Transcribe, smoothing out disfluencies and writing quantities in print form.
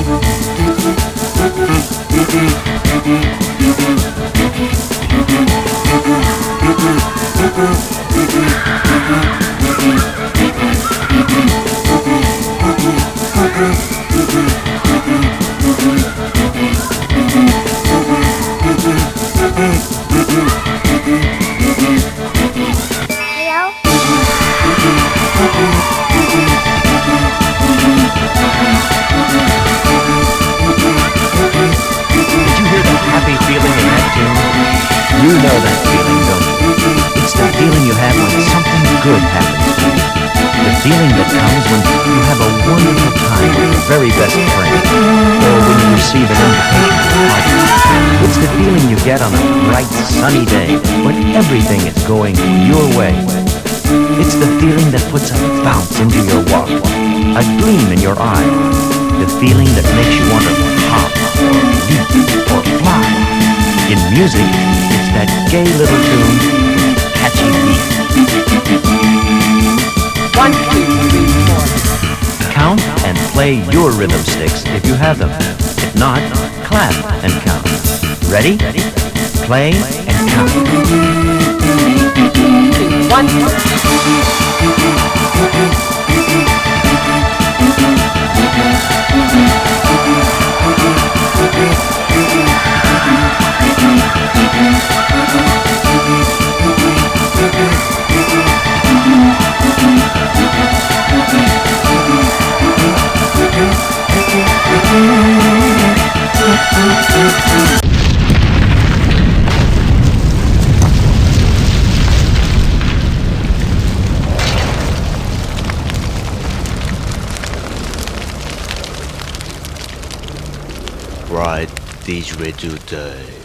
You know that feeling, don't you? It's the feeling you have when something good happens to you. The feeling that comes when you have a wonderful time with your very best friend, or when you receive an invitation to a party. It's the feeling you get on a bright, sunny day when everything is going your way. It's the feeling that puts a bounce into your walk, a gleam in your eye, the feeling that makes you want to hop, or leap, or fly. In music, it's that gay little tune with a catchy beat. 1, 2, 3, 4. Count and play your rhythm sticks if you have them. If not, clap and count. Ready? Play and count. 1. Right this way today.